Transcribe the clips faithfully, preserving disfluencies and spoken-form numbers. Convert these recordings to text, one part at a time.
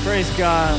Praise God.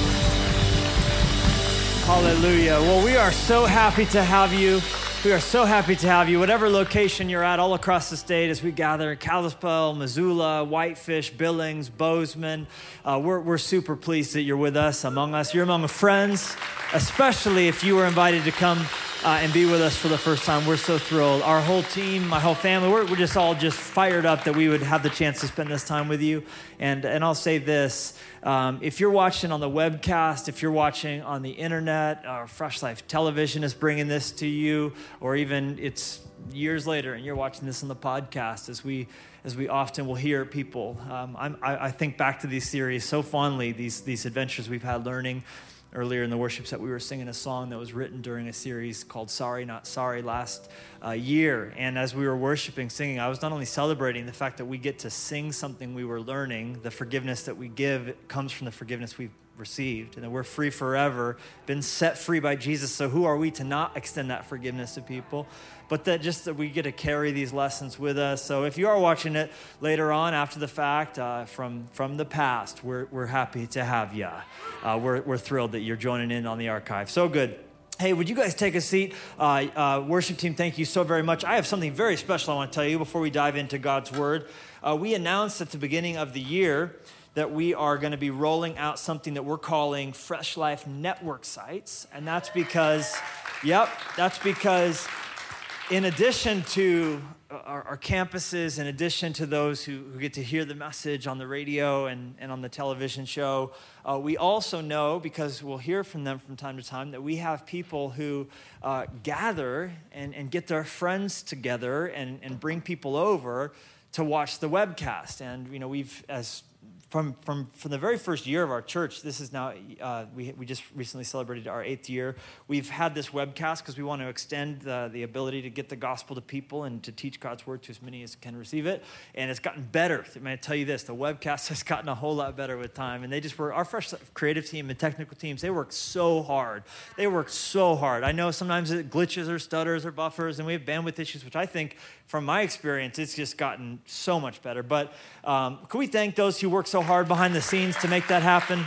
Hallelujah. Well, we are so happy to have you. We are so happy to have you, whatever location you're at, all across the state as we gather in Kalispell, Missoula, Whitefish, Billings, Bozeman. Uh, we're, we're super pleased that you're with us, among us. You're among friends, especially if you were invited to come uh, and be with us for the first time. We're so thrilled. Our whole team, my whole family, we're, we're just all just fired up that we would have the chance to spend this time with you. And, and I'll say this. Um, if you're watching on the webcast, if you're watching on the internet, uh, Fresh Life Television is bringing this to you, or even it's years later and you're watching this on the podcast, as we as we often will hear people. Um, I'm, I, I think back to these series so fondly, these these adventures we've had learning. Earlier in the worship set, we were singing a song that was written during a series called Sorry Not Sorry last uh, year. And as we were worshiping, singing, I was not only celebrating the fact that we get to sing something we were learning, the forgiveness that we give comes from the forgiveness we've received, and that we're free forever, been set free by Jesus. So who are we to not extend that forgiveness to people? But that just that we get to carry these lessons with us. So if you are watching it later on after the fact, uh, from from the past, we're we're happy to have you. Uh, we're we're thrilled that you're joining in on the archive. So good. Hey, would you guys take a seat? Uh, uh, worship team, thank you so very much. I have something very special I want to tell you before we dive into God's Word. Uh, we announced at the beginning of the year that we are going to be rolling out something that we're calling Fresh Life Network sites. And that's because, yep, that's because in addition to our, our campuses, in addition to those who, who get to hear the message on the radio and, and on the television show, uh, we also know, because we'll hear from them from time to time, that we have people who uh, gather and, and get their friends together and, and bring people over to watch the webcast. And, you know, we've, as From from from the very first year of our church, this is now, uh, we we just recently celebrated our eighth year. We've had this webcast because we want to extend the, the ability to get the gospel to people and to teach God's word to as many as can receive it. And it's gotten better. I'm going to tell you this, the webcast has gotten a whole lot better with time. And they just were, our Fresh creative team and technical teams, they work so hard. They work so hard. I know sometimes it glitches or stutters or buffers, and we have bandwidth issues, which I think, from my experience, it's just gotten so much better. But um, can we thank those who work so hard behind the scenes to make that happen?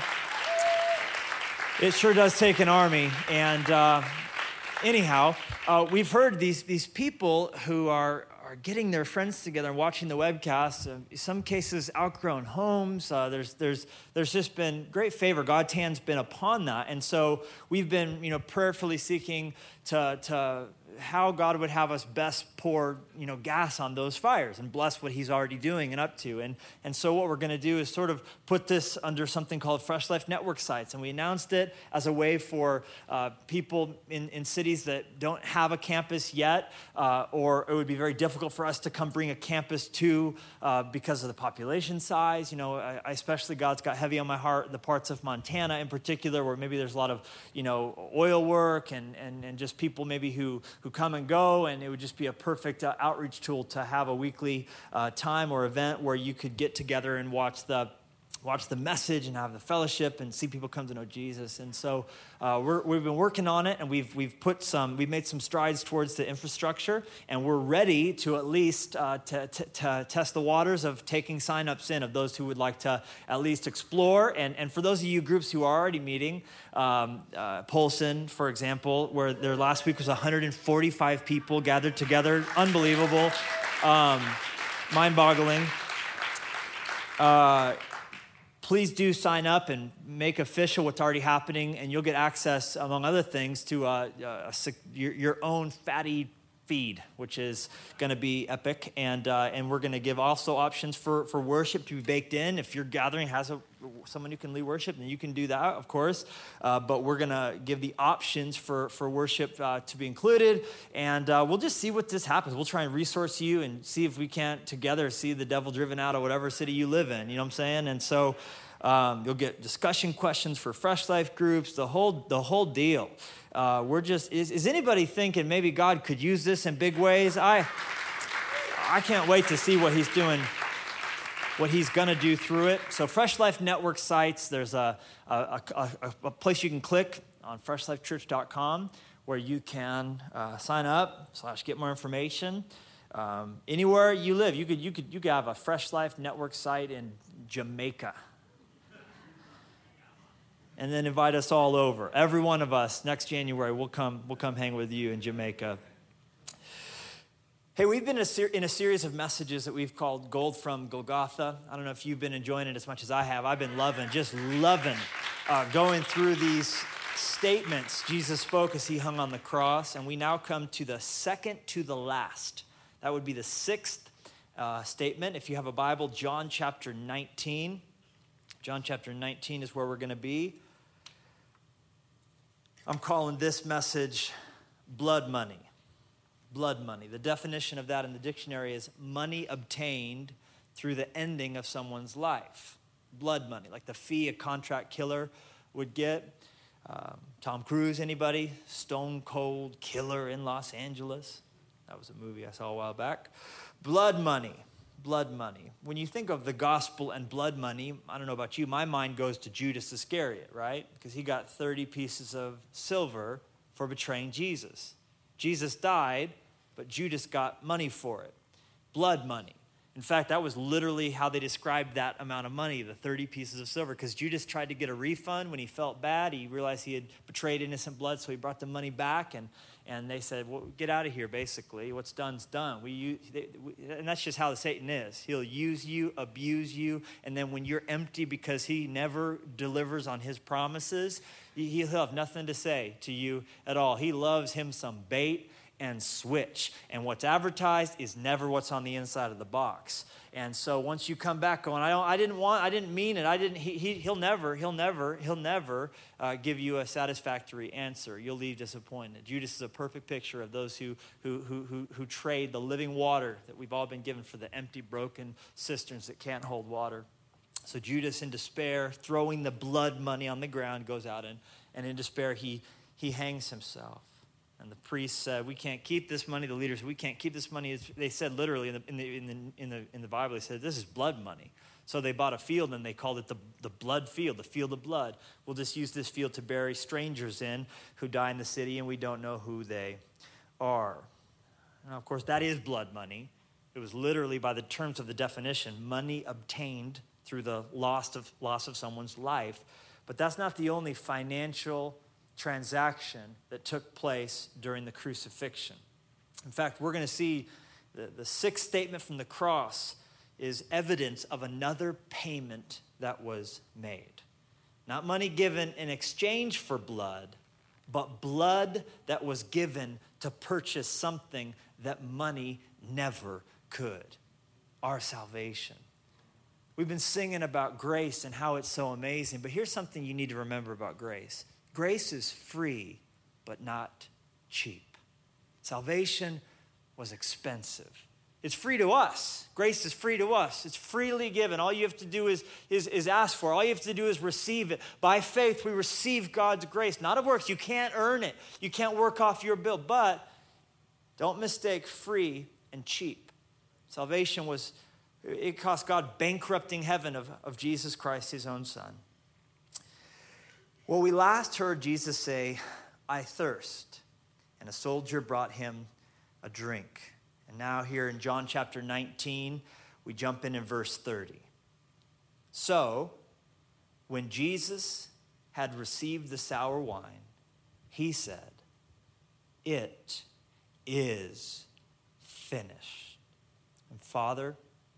It sure does take an army. And uh, anyhow, uh, we've heard these these people who are are getting their friends together and watching the webcast. Uh, in some cases, outgrown homes. Uh, there's there's there's just been great favor. God's hand's been upon that, and so we've been you know prayerfully seeking to to. how God would have us best pour, you know, gas on those fires and bless what he's already doing and up to. And and so what we're going to do is sort of put this under something called Fresh Life Network sites. And we announced it as a way for uh, people in, in cities that don't have a campus yet, uh, or it would be very difficult for us to come bring a campus to uh, because of the population size. You know, I, I especially God's got heavy on my heart the parts of Montana in particular, where maybe there's a lot of, you know, oil work and and, and just people maybe who, who come and go, and it would just be a perfect uh, outreach tool to have a weekly uh, time or event where you could get together and watch the watch the message and have the fellowship and see people come to know Jesus. And so uh, we're, we've been working on it, and we've we've put some we've made some strides towards the infrastructure, and we're ready to at least uh, to, to, to test the waters of taking signups in of those who would like to at least explore. And and for those of you groups who are already meeting, um, uh, Polson, for example, where their last week was one hundred forty-five people gathered together, unbelievable, um, mind-boggling. Uh, Please do sign up and make official what's already happening, and you'll get access, among other things, to uh, uh, your, your own fatty feed, which is going to be epic. And uh, and we're going to give also options for, for worship to be baked in. If your gathering has a someone who can lead worship, then you can do that, of course. Uh, but we're going to give the options for, for worship uh, to be included. And uh, we'll just see what this happens. We'll try and resource you and see if we can't together see the devil driven out of whatever city you live in. You know what I'm saying? And so um, you'll get discussion questions for Fresh Life groups, the whole the whole deal. Uh, we're just, is, is anybody thinking maybe God could use this in big ways? I I can't wait to see what he's doing, what he's going to do through it. So Fresh Life Network sites, there's a, a, a, a place you can click on fresh life church dot com where you can uh, sign up slash get more information. Um, anywhere you live, you could you could you could have a Fresh Life Network site in Jamaica. and then invite us all over. Every one of us, next January, we'll come, we'll come hang with you in Jamaica. Hey, we've been in a, ser- in a series of messages that we've called Gold from Golgotha. I don't know if you've been enjoying it as much as I have. I've been loving, just loving uh, going through these statements Jesus spoke as he hung on the cross. And we now come to the second to the last. That would be the sixth uh, statement. If you have a Bible, John chapter nineteen. John chapter nineteen is where we're going to be. I'm calling this message blood money. Blood money. The definition of that in the dictionary is money obtained through the ending of someone's life. Blood money, like the fee a contract killer would get. Um, Tom Cruise, anybody? Stone Cold Killer in Los Angeles. That was a movie I saw a while back. Blood money. Blood money. When you think of the gospel and blood money, I don't know about you, my mind goes to Judas Iscariot, right? Because he got thirty pieces of silver for betraying Jesus. Jesus died, but Judas got money for it. Blood money. In fact, that was literally how they described that amount of money, the thirty pieces of silver, because Judas tried to get a refund when he felt bad. He realized he had betrayed innocent blood, so he brought the money back, and, and they said, well, get out of here, basically. What's done's done. We, use, they, we, and that's just how Satan is. He'll use you, abuse you, and then when you're empty because he never delivers on his promises, he'll have nothing to say to you at all. He loves him some bait and switch. And what's advertised is never what's on the inside of the box. And so once you come back going, I don't, I didn't want, I didn't mean it. I didn't, he, he he'll never, he'll never, he'll never uh, give you a satisfactory answer. You'll leave disappointed. Judas is a perfect picture of those who, who, who, who, who trade the living water that we've all been given for the empty, broken cisterns that can't hold water. So Judas, in despair, throwing the blood money on the ground, goes out and, and in despair, he, he hangs himself. And the priests said, we can't keep this money. The leaders said, we can't keep this money. They said literally in the, in the, in the, in the, in the Bible, they said, this is blood money. So they bought a field and they called it the, the blood field, the field of blood. We'll just use this field to bury strangers in who die in the city and we don't know who they are. Now, of course, that is blood money. It was literally, by the terms of the definition, money obtained through the loss of, loss of someone's life. But that's not the only financial transaction that took place during the crucifixion. In fact, we're going to see the, the sixth statement from the cross is evidence of another payment that was made. Not money given in exchange for blood, but blood that was given to purchase something that money never could. Our salvation. We've been singing about grace and how it's so amazing, but here's something you need to remember about grace. Grace is free, but not cheap. Salvation was expensive. It's free to us. Grace is free to us. It's freely given. All you have to do is, is, is ask for it. All you have to do is receive it. By faith, we receive God's grace, not of works. You can't earn it. You can't work off your bill. But don't mistake free and cheap. Salvation was, it cost God bankrupting heaven of, of Jesus Christ, his own son. Well, we last heard Jesus say, I thirst, and a soldier brought him a drink. And now here in John chapter nineteen, we jump in in verse thirty. So, when Jesus had received the sour wine, he said, it is finished. And Father,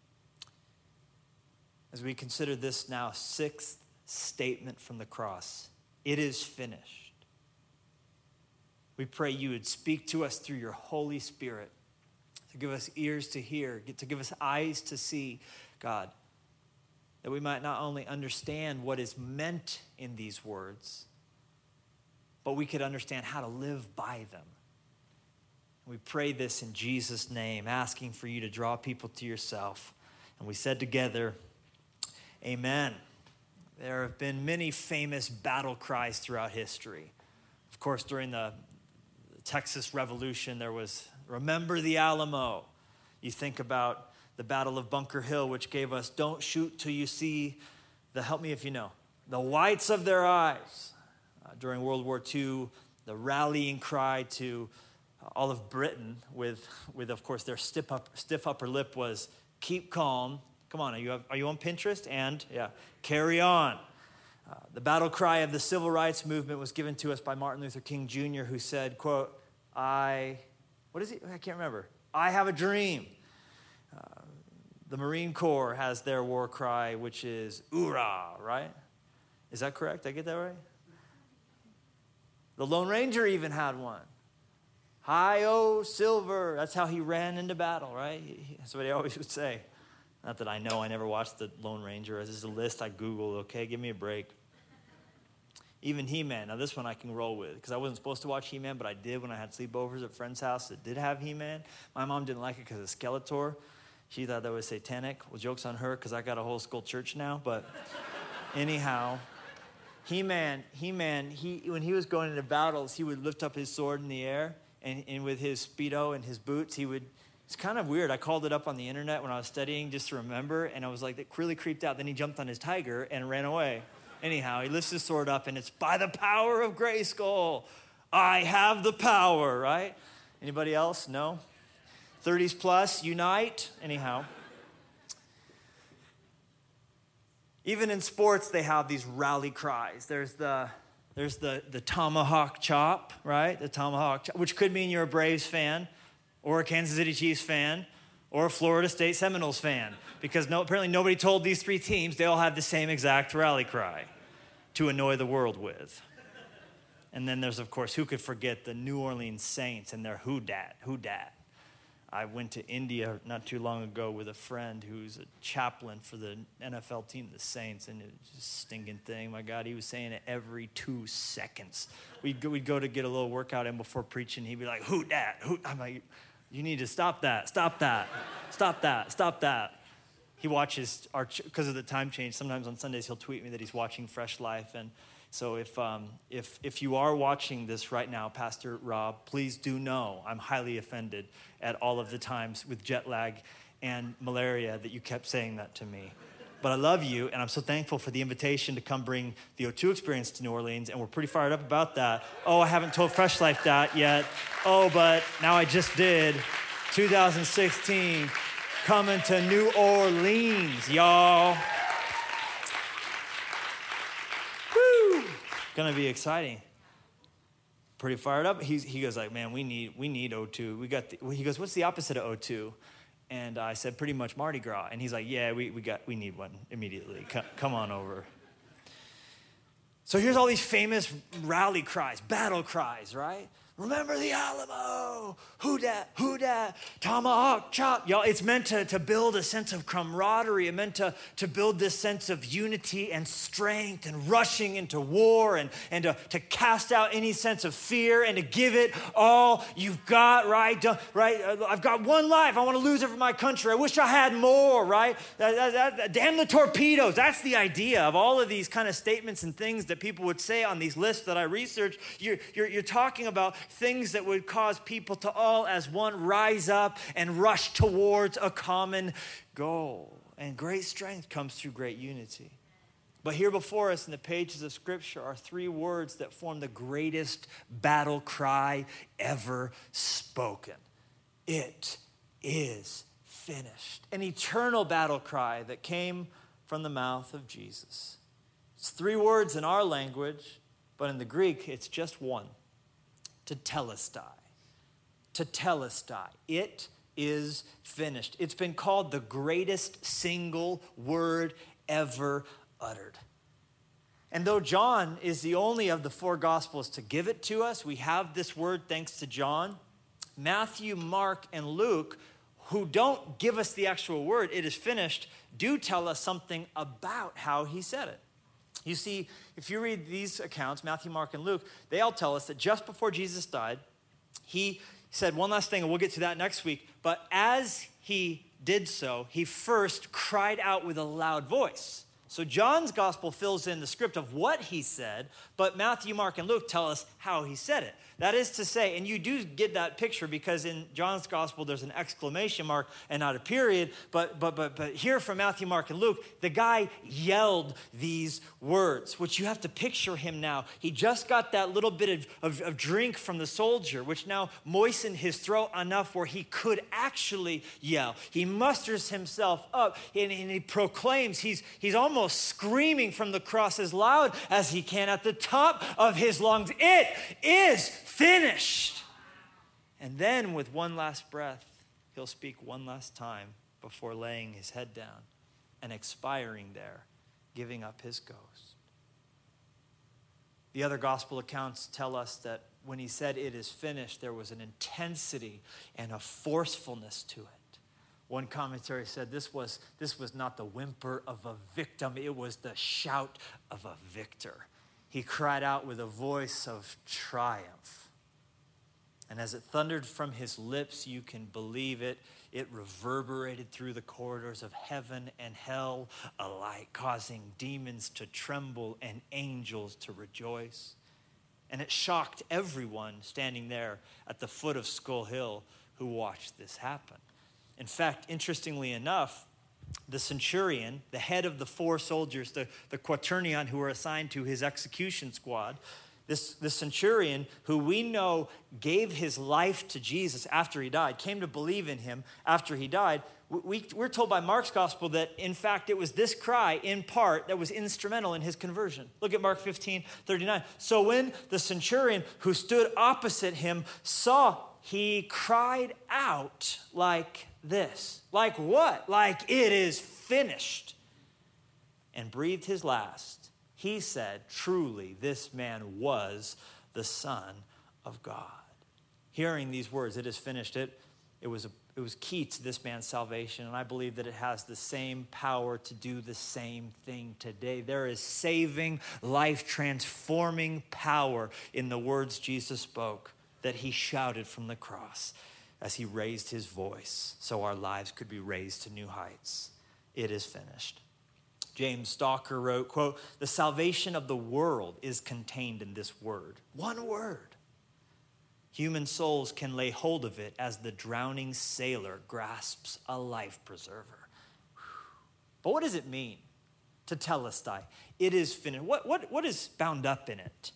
as we consider this now sixth statement from the cross, it is finished. We pray you would speak to us through your Holy Spirit, to give us ears to hear, to give us eyes to see, God, that we might not only understand what is meant in these words, but we could understand how to live by them. We pray this in Jesus' name, asking for you to draw people to yourself. And we said together, amen. There have been many famous battle cries throughout history. Of course, during the Texas Revolution, there was, remember the Alamo. You think about the Battle of Bunker Hill, which gave us, don't shoot till you see the, help me if you know, the whites of their eyes. Uh, during World War Two, the rallying cry to all of Britain with, with of course, their stiff, up, stiff upper lip was, keep calm. Come on, are you, are you on Pinterest? And, yeah, carry on. Uh, The battle cry of the civil rights movement was given to us by Martin Luther King Junior, who said, quote, I, what is it? I can't remember. I have a dream. Uh, the Marine Corps has their war cry, which is, "Oorah," right? Is that correct? Did I get that right? The Lone Ranger even had one. Hi-oh, silver. That's how he ran into battle, right? That's what he always would say. Not that I know. I never watched the Lone Ranger. This is a list I Googled. Okay, give me a break. Even He-Man. Now, this one I can roll with because I wasn't supposed to watch He-Man, but I did when I had sleepovers at a friend's house that did have He-Man. My mom didn't like it because of Skeletor. She thought that was satanic. Well, joke's on her because I got a whole school church now. But anyhow, He-Man, He-Man, he, when he was going into battles, he would lift up his sword in the air, and, and with his Speedo and his boots, he would, it's kind of weird. I called it up on the internet when I was studying just to remember, and I was like, that really creeped out. Then he jumped on his tiger and ran away. Anyhow, he lifts his sword up, and it's by the power of Grayskull. I have the power, right? Anybody else? No? thirties plus, unite? Anyhow. Even in sports, they have these rally cries. There's the there's the, the tomahawk chop, right? The tomahawk chop, which could mean you're a Braves fan or a Kansas City Chiefs fan or a Florida State Seminoles fan, because no, apparently nobody told these three teams they all had the same exact rally cry to annoy the world with. And then there's, of course, who could forget the New Orleans Saints and their who dat, who dat. I went to India not too long ago with a friend who's a chaplain for the N F L team, the Saints, and it was just a stinking thing. My God, he was saying it every two seconds. We'd go, we'd go to get a little workout in before preaching. He'd be like, who dat? Who? I'm like, you need to stop that, stop that, stop that, stop that. He watches, our because of the time change, sometimes on Sundays he'll tweet me that he's watching Fresh Life. And so if um, if if you are watching this right now, Pastor Rob, please do know I'm highly offended at all of the times with jet lag and malaria that you kept saying that to me. But I love you, and I'm so thankful for the invitation to come bring the O two experience to New Orleans, and we're pretty fired up about that. Oh, I haven't told Fresh Life that yet. Oh, but now I just did. twenty sixteen, coming to New Orleans, y'all. Woo! Gonna be exciting. Pretty fired up. He's, he goes like, man, we need we need O two. We got. The, he goes, what's the opposite of O two? And I said, pretty much Mardi Gras. And he's like, yeah, we, we got we need one immediately. Come, come on over. So here's all these famous rally cries, battle cries, right? Remember the Alamo, who dat, who dat, tomahawk chop. Y'all, it's meant to, to build a sense of camaraderie. It meant to, to build this sense of unity and strength and rushing into war and, and to, to cast out any sense of fear and to give it all you've got, right? Don't, right? I've got one life. I want to lose it for my country. I wish I had more, right? That, that, that, damn the torpedoes. That's the idea of all of these kind of statements and things that people would say on these lists that I researched. You're, you're, you're talking about things that would cause people to all as one rise up and rush towards a common goal. And great strength comes through great unity. But here before us in the pages of Scripture are three words that form the greatest battle cry ever spoken. It is finished. An eternal battle cry that came from the mouth of Jesus. It's three words in our language, but in the Greek, it's just one. Tetelestai. Tetelestai. It is finished. It's been called the greatest single word ever uttered. And though John is the only of the four Gospels to give it to us, we have this word thanks to John. Matthew, Mark, and Luke, who don't give us the actual word, it is finished, do tell us something about how he said it. You see, if you read these accounts, Matthew, Mark, and Luke, they all tell us that just before Jesus died, he said one last thing, and we'll get to that next week. But as he did so, he first cried out with a loud voice. So John's gospel fills in the script of what he said, but Matthew, Mark, and Luke tell us how he said it. That is to say, and you do get that picture because in John's gospel there's an exclamation mark and not a period, but but but but here from Matthew, Mark, and Luke, the guy yelled these words, which you have to picture him now. He just got that little bit of, of, of drink from the soldier, which now moistened his throat enough where he could actually yell. He musters himself up and, and he proclaims, he's he's almost almost screaming from the cross as loud as he can at the top of his lungs, "It is finished." And then with one last breath, he'll speak one last time before laying his head down and expiring there, giving up his ghost. The other gospel accounts tell us that when he said "it is finished," there was an intensity and a forcefulness to it. One commentary said this was, this was not the whimper of a victim, it was the shout of a victor. He cried out with a voice of triumph. And as it thundered from his lips, you can believe it, it reverberated through the corridors of heaven and hell alike, causing demons to tremble and angels to rejoice. And it shocked everyone standing there at the foot of Skull Hill who watched this happen. In fact, interestingly enough, the centurion, the head of the four soldiers, the, the quaternion who were assigned to his execution squad, This, this centurion, who we know gave his life to Jesus after he died, came to believe in him after he died, we, we're told by Mark's gospel that, in fact, it was this cry, in part, that was instrumental in his conversion. Look at Mark fifteen thirty-nine. So when the centurion who stood opposite him saw, he cried out like this. Like what? Like, "It is finished," and breathed his last. He said, "Truly, this man was the Son of God." Hearing these words, "It is finished," it, it, was, a, it was key to this man's salvation, and I believe that it has the same power to do the same thing today. There is saving, life-transforming power in the words Jesus spoke that he shouted from the cross as he raised his voice so our lives could be raised to new heights. It is finished. James Stalker wrote, quote, "The salvation of the world is contained in this word." One word. Human souls can lay hold of it as the drowning sailor grasps a life preserver. But what does it mean to telestai? It is finished. What, what, what is bound up in it?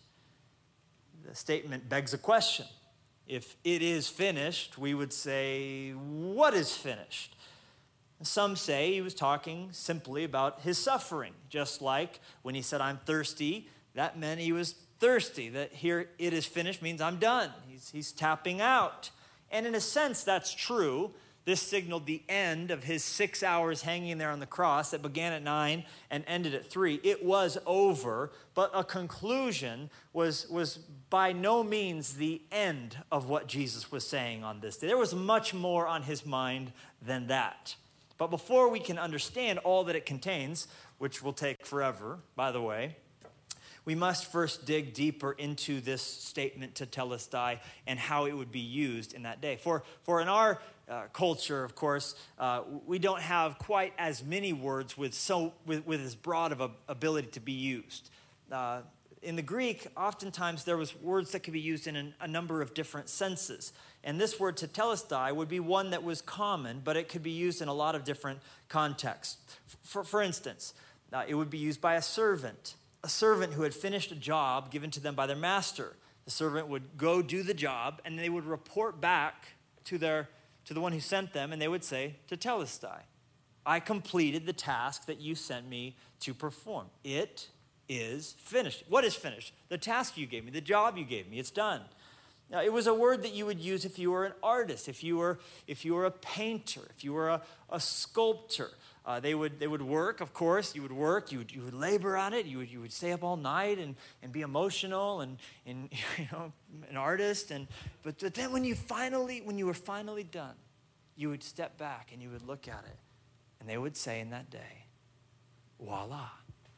The statement begs a question. If it is finished, we would say, what is finished? Some say he was talking simply about his suffering, just like when he said, "I'm thirsty," that meant he was thirsty. That here, "it is finished," means I'm done. He's, he's tapping out. And in a sense, that's true. This signaled the end of his six hours hanging there on the cross that began at nine and ended at three. It was over, but a conclusion was, was by no means the end of what Jesus was saying on this day. There was much more on his mind than that. But before we can understand all that it contains, which will take forever, by the way, we must first dig deeper into this statement tetelestai and how it would be used in that day. For, for in our uh, culture, of course, uh, we don't have quite as many words with, so, with, with as broad of a ability to be used. Uh, in the Greek, oftentimes there was words that could be used in an, a number of different senses. And this word tetelestai would be one that was common, but it could be used in a lot of different contexts. For, for instance, uh, it would be used by a servant, a servant who had finished a job given to them by their master. The servant would go do the job, and they would report back to their to the one who sent them, and they would say, tetelestai, "I completed the task that you sent me to perform. It is finished." What is finished? The task you gave me, the job you gave me, it's done. Now, it was a word that you would use if you were an artist, if you were, if you were a painter, if you were a, a sculptor. Uh, they would they would work, of course. You would work. You would you would labor on it. You would you would stay up all night and, and be emotional and, and you know an artist. And but, but then when you finally when you were finally done, you would step back and you would look at it, and they would say in that day, "Voila,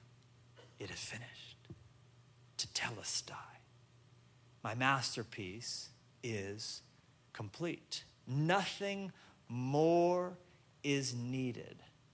it is finished." Tetelestai. My masterpiece is complete. Nothing more is needed.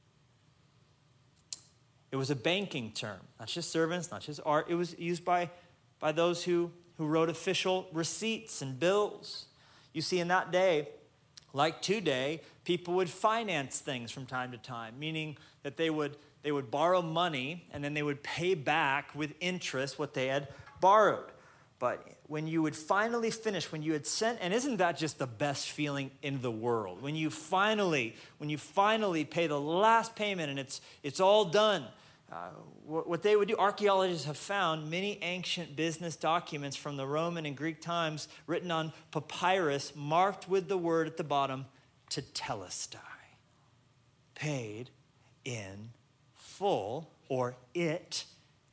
It was a banking term, not just servants, not just art. It was used by, by those who, who wrote official receipts and bills. You see, in that day, like today, people would finance things from time to time, meaning that they would, they would borrow money and then they would pay back with interest what they had borrowed. But when you would finally finish, when you had sent, and isn't that just the best feeling in the world? When you finally, when you finally pay the last payment and it's it's all done, uh, what, what they would do, archaeologists have found many ancient business documents from the Roman and Greek times written on papyrus, marked with the word at the bottom, tetelestai, paid in full, or it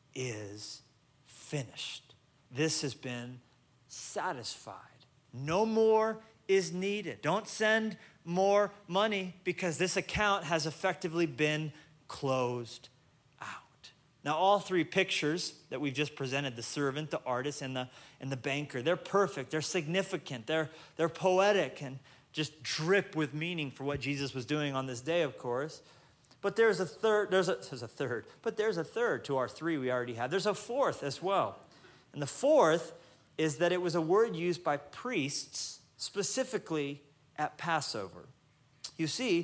is finished. This has been satisfied. No more is needed. Don't send more money because this account has effectively been closed out. Now, all three pictures that we've just presented, the servant, the artist, and the, and the banker, they're perfect, they're significant, they're, they're poetic, and just drip with meaning for what Jesus was doing on this day, of course. But there's a third, there's a, there's a third, but there's a third to our three we already have. There's a fourth as well. And the fourth is that it was a word used by priests specifically at Passover. You see,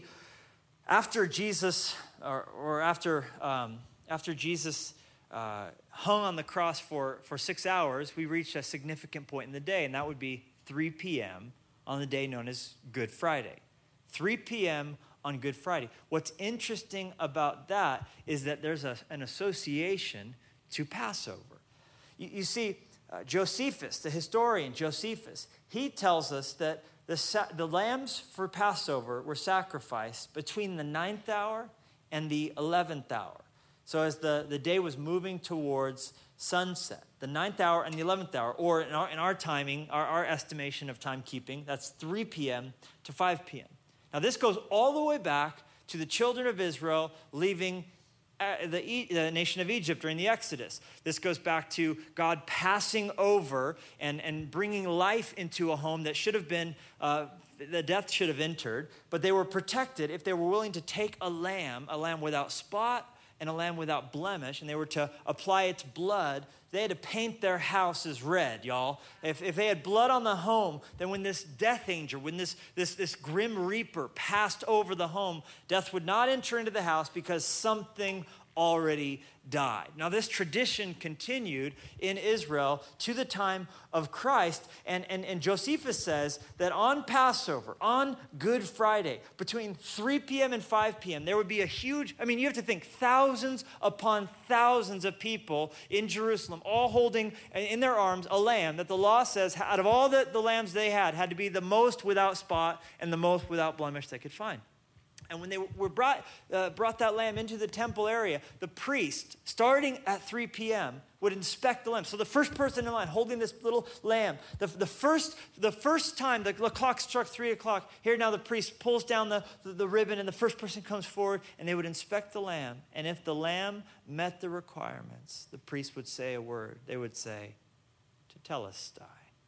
after Jesus, or, or after um, after Jesus uh, hung on the cross for, for six hours, we reached a significant point in the day, and that would be three p.m. on the day known as Good Friday. three p.m. on Good Friday. What's interesting about that is that there's a, an association to Passover. You, you see, uh, Josephus, the historian Josephus, he tells us that the, sa- the lambs for Passover were sacrificed between the ninth hour and the eleventh hour. So as the, the day was moving towards sunset, the ninth hour and the eleventh hour, or in our, in our timing, our, our estimation of timekeeping, that's three p.m. to five p.m. Now, this goes all the way back to the children of Israel leaving the, e- the nation of Egypt during the Exodus. This goes back to God passing over and, and bringing life into a home that should have been, uh, the death should have entered, but they were protected if they were willing to take a lamb, a lamb without spot and a lamb without blemish, and they were to apply its blood. They had to paint their houses red, y'all. If, if they had blood on the home, then when this death angel, when this, this, this grim reaper passed over the home, death would not enter into the house because something already died. Now, this tradition continued in Israel to the time of Christ, and, and, and Josephus says that on Passover, on Good Friday, between three p.m. and five p.m., there would be a huge, I mean, you have to think, thousands upon thousands of people in Jerusalem, all holding in their arms a lamb that the law says, out of all the, the lambs they had, had to be the most without spot and the most without blemish they could find. And when they were brought, uh, brought that lamb into the temple area, the priest, starting at three p.m., would inspect the lamb. So the first person in line holding this little lamb, the, the, first, the first time the, the clock struck three o'clock, here now the priest pulls down the, the, the ribbon and the first person comes forward and they would inspect the lamb. And if the lamb met the requirements, the priest would say a word. They would say, tetelestai.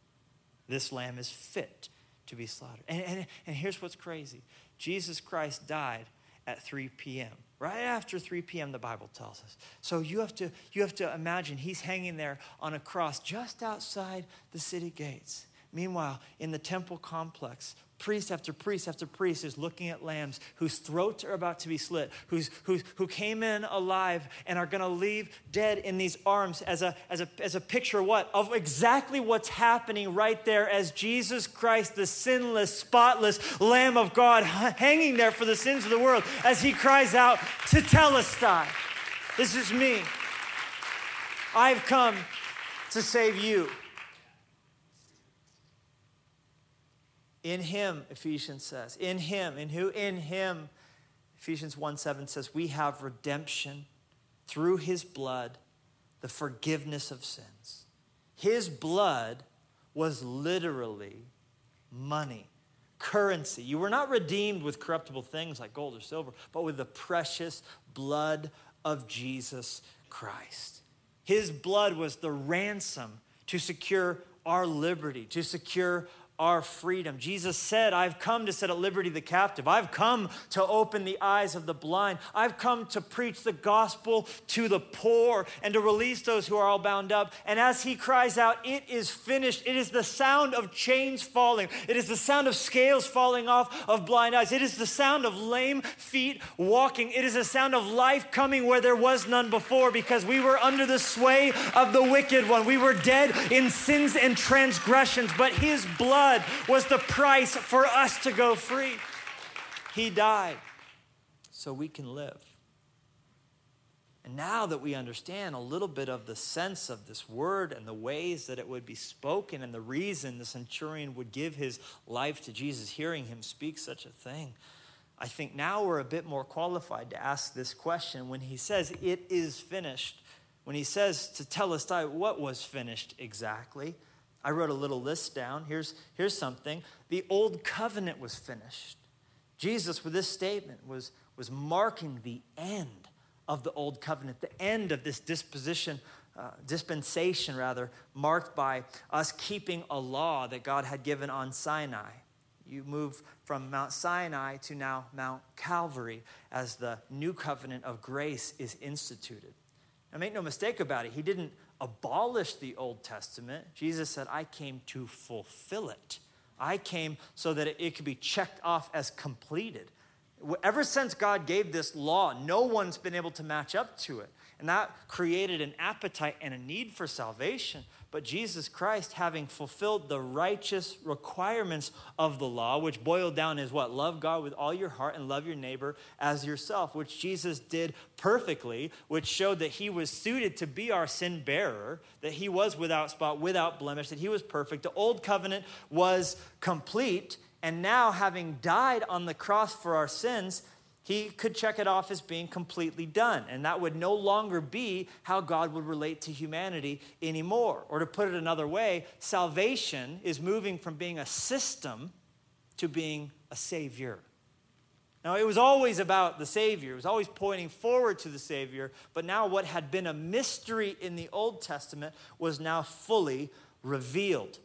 This lamb is fit to be slaughtered. And, and, and here's what's crazy. Jesus Christ died at three p.m. Right after three p.m., the Bible tells us. So you have to you have to imagine he's hanging there on a cross just outside the city gates. Meanwhile, in the temple complex, priest after priest after priest is looking at lambs whose throats are about to be slit, who's, who's, who came in alive and are going to leave dead in these arms as a, as, a, as a picture what? Of exactly what's happening right there as Jesus Christ, the sinless, spotless Lamb of God, hanging there for the sins of the world as he cries out, tetelestai. This is me. I've come to save you. In him, Ephesians says. In him. In who? In him. Ephesians one seven says, we have redemption through his blood, the forgiveness of sins. His blood was literally money, currency. You were not redeemed with corruptible things like gold or silver, but with the precious blood of Jesus Christ. His blood was the ransom to secure our liberty, to secure our freedom. Jesus said, I've come to set at liberty the captive. I've come to open the eyes of the blind. I've come to preach the gospel to the poor and to release those who are all bound up. And as he cries out, it is finished. It is the sound of chains falling. It is the sound of scales falling off of blind eyes. It is the sound of lame feet walking. It is a sound of life coming where there was none before, because we were under the sway of the wicked one. We were dead in sins and transgressions, but his blood was the price for us to go free. He died so we can live. And now that we understand a little bit of the sense of this word and the ways that it would be spoken and the reason the centurion would give his life to Jesus, hearing him speak such a thing, I think now we're a bit more qualified to ask this question. When he says, it is finished, when he says to telestai, what was finished exactly? I wrote a little list down. Here's, here's something. The old covenant was finished. Jesus, with this statement, was, was marking the end of the old covenant, the end of this disposition, uh, dispensation rather, marked by us keeping a law that God had given on Sinai. You move from Mount Sinai to now Mount Calvary as the new covenant of grace is instituted. Now make no mistake about it, he didn't abolish the Old Testament. Jesus said, I came to fulfill it. I came so that it, it could be checked off as completed. Ever since God gave this law, no one's been able to match up to it. And that created an appetite and a need for salvation. But Jesus Christ, having fulfilled the righteous requirements of the law, which boiled down is what? Love God with all your heart and love your neighbor as yourself, which Jesus did perfectly, which showed that he was suited to be our sin bearer, that he was without spot, without blemish, that he was perfect. The old covenant was complete. And now, having died on the cross for our sins, he could check it off as being completely done. And that would no longer be how God would relate to humanity anymore. Or to put it another way, salvation is moving from being a system to being a savior. Now, it was always about the Savior. It was always pointing forward to the Savior. But now what had been a mystery in the Old Testament was now fully revealed.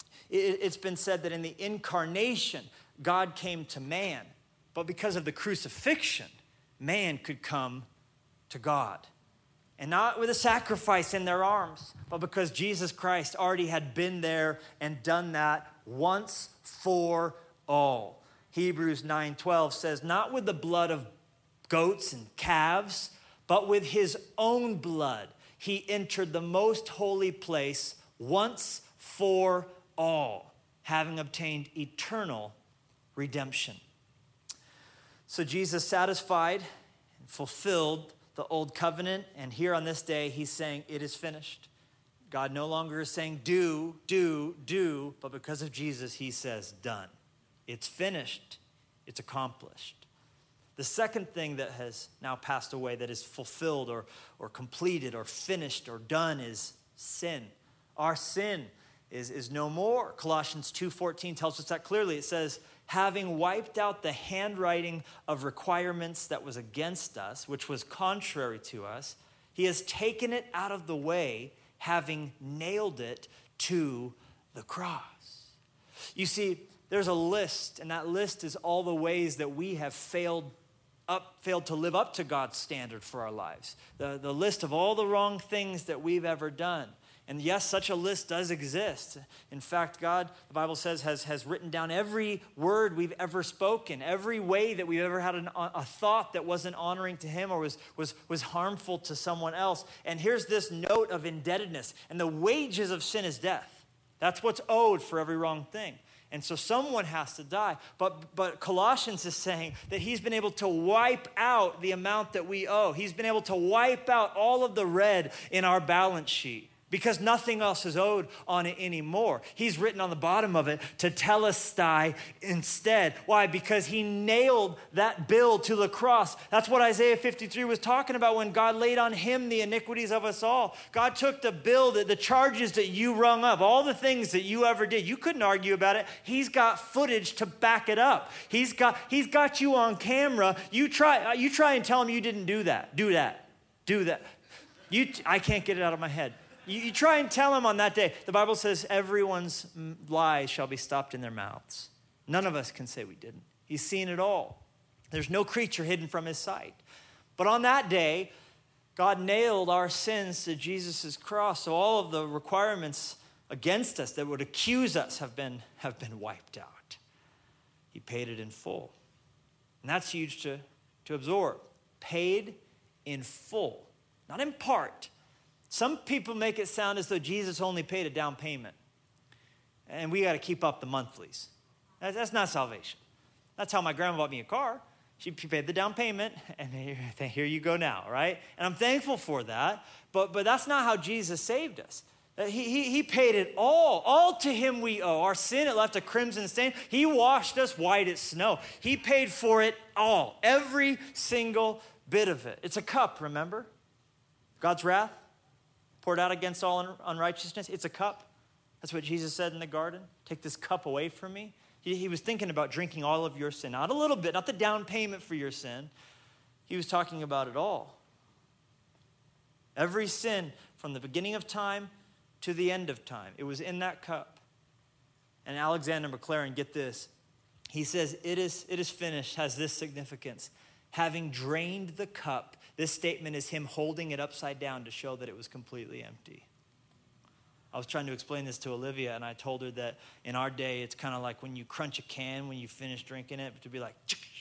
It's been said that in the incarnation, God came to man. But because of the crucifixion, man could come to God. And not with a sacrifice in their arms, but because Jesus Christ already had been there and done that once for all. Hebrews nine twelve says, not with the blood of goats and calves, but with his own blood, he entered the most holy place once for all. all, having obtained eternal redemption. So Jesus satisfied and fulfilled the old covenant, and here on this day, he's saying, it is finished. God no longer is saying, do, do, do, but because of Jesus, he says, done. It's finished. It's accomplished. The second thing that has now passed away, that is fulfilled or, or completed or finished or done, is sin. Our sin Is, is no more. Colossians two fourteen tells us that clearly. It says, having wiped out the handwriting of requirements that was against us, which was contrary to us, he has taken it out of the way, having nailed it to the cross. You see, there's a list, and that list is all the ways that we have failed up, failed to live up to God's standard for our lives. The, the list of all the wrong things that we've ever done. And yes, such a list does exist. In fact, God, the Bible says, has, has written down every word we've ever spoken, every way that we've ever had an, a thought that wasn't honoring to him or was, was, was harmful to someone else. And here's this note of indebtedness. And the wages of sin is death. That's what's owed for every wrong thing. And so someone has to die. But, but Colossians is saying that he's been able to wipe out the amount that we owe. He's been able to wipe out all of the red in our balance sheet, because nothing else is owed on it anymore. He's written on the bottom of it, to telestai instead. Why? Because he nailed that bill to the cross. That's what Isaiah fifty-three was talking about when God laid on him the iniquities of us all. God took the bill, the, the charges that you rung up, all the things that you ever did. You couldn't argue about it. He's got footage to back it up. He's got, he's got you on camera. You try, you try and tell him you didn't do that. Do that. Do that. You, I can't get it out of my head. You, you try and tell him on that day. The Bible says everyone's lies shall be stopped in their mouths. None of us can say we didn't. He's seen it all. There's no creature hidden from his sight. But on that day, God nailed our sins to Jesus' cross. So all of the requirements against us that would accuse us have been, have been wiped out. He paid it in full. And that's huge to, to absorb. Paid in full, not in part. Some people make it sound as though Jesus only paid a down payment, and we got to keep up the monthlies. That's not salvation. That's how my grandma bought me a car. She paid the down payment, and here, here you go now, right? And I'm thankful for that, but, but that's not how Jesus saved us. He, he, he paid it all. All to him we owe. Our sin, it left a crimson stain. He washed us white as snow. He paid for it all, every single bit of it. It's a cup, remember? God's wrath poured out against all un- unrighteousness. It's a cup. That's what Jesus said in the garden. Take this cup away from me. He, he was thinking about drinking all of your sin. Not a little bit, not the down payment for your sin. He was talking about it all. Every sin from the beginning of time to the end of time. It was in that cup. And Alexander Maclaren, get this. He says, it is, it is finished, has this significance. Having drained the cup, this statement is him holding it upside down to show that it was completely empty. I was trying to explain this to Olivia, and I told her that in our day, it's kind of like when you crunch a can when you finish drinking it, to be like,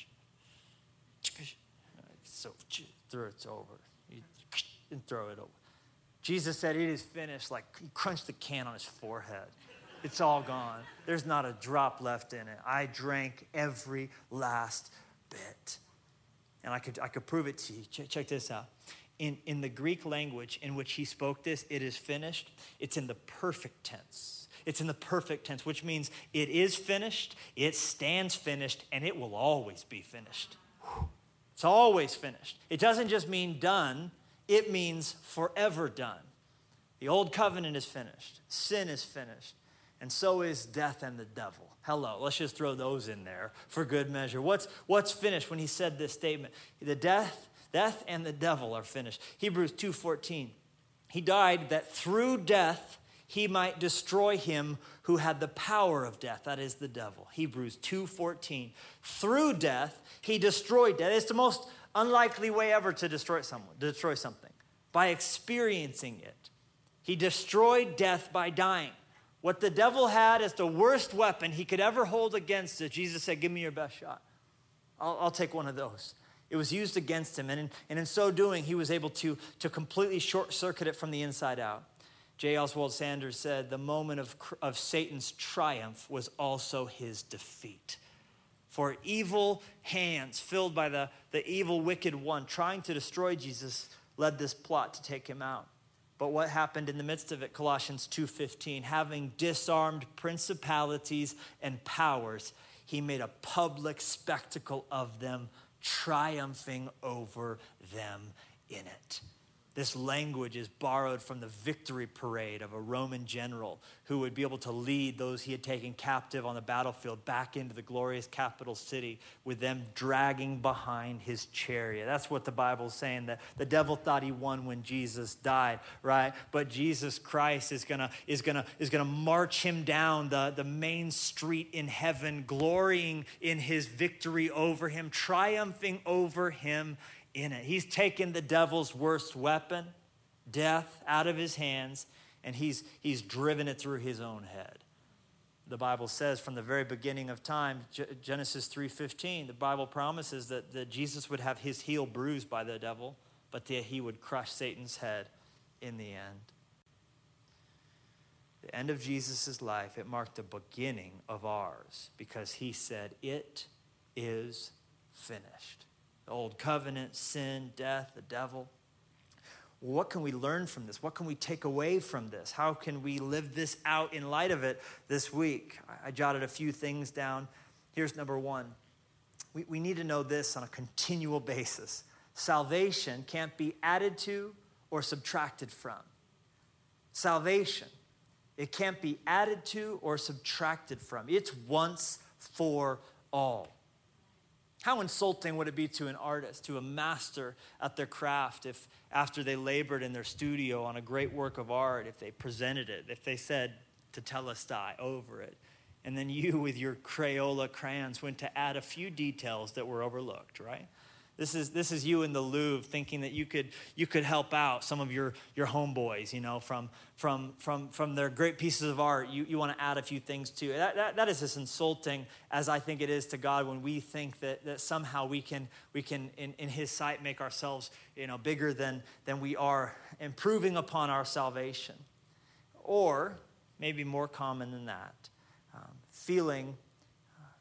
so throw it over. You, and throw it over. Jesus said, it is finished, like he crunched the can on his forehead. It's all gone. There's not a drop left in it. I drank every last bit. And I could I could prove it to you. Check, check this out. In, in the Greek language in which he spoke this, it is finished. It's in the perfect tense. It's in the perfect tense, which means it is finished, it stands finished, and it will always be finished. It's always finished. It doesn't just mean done. It means forever done. The old covenant is finished. Sin is finished. And so is death and the devil. Hello, let's just throw those in there for good measure. What's, what's finished when he said this statement? The death, death and the devil are finished. Hebrews two fourteen. He died that through death he might destroy him who had the power of death. That is the devil. Hebrews two fourteen. Through death he destroyed death. It's the most unlikely way ever to destroy someone, to destroy something, by experiencing it. He destroyed death by dying. What the devil had as the worst weapon he could ever hold against it, Jesus said, give me your best shot. I'll, I'll take one of those. It was used against him, and in, and in so doing, he was able to, to completely short-circuit it from the inside out. J. Oswald Sanders said, the moment of, of Satan's triumph was also his defeat. For evil hands filled by the, the evil, wicked one trying to destroy Jesus led this plot to take him out. But what happened in the midst of it? Colossians two fifteen, having disarmed principalities and powers, he made a public spectacle of them, triumphing over them in it. This language is borrowed from the victory parade of a Roman general who would be able to lead those he had taken captive on the battlefield back into the glorious capital city with them dragging behind his chariot. That's what the Bible's saying, that the devil thought he won when Jesus died, right? But Jesus Christ is gonna, is gonna, is gonna march him down the, the main street in heaven, glorying in his victory over him, triumphing over him in it. He's taken the devil's worst weapon, death, out of his hands, and he's, he's driven it through his own head. The Bible says from the very beginning of time, Genesis three fifteen, the Bible promises that, that Jesus would have his heel bruised by the devil, but that he would crush Satan's head in the end. The end of Jesus' life, it marked the beginning of ours because he said, it is finished. The old covenant, sin, death, the devil. What can we learn from this? What can we take away from this? How can we live this out in light of it this week? I jotted a few things down. Here's number one. We, we need to know this on a continual basis. Salvation can't be added to or subtracted from. Salvation, it can't be added to or subtracted from. It's once for all. How insulting would it be to an artist, to a master at their craft, if after they labored in their studio on a great work of art, if they presented it, if they said tetelestai over it, and then you with your Crayola crayons went to add a few details that were overlooked, right? This is this is you in the Louvre thinking that you could you could help out some of your, your homeboys, you know, from from from from their great pieces of art. You you want to add a few things to it. That, that that is as insulting as I think it is to God when we think that, that somehow we can we can in, in his sight make ourselves, you know, bigger than than we are, improving upon our salvation. Or maybe more common than that, um, feeling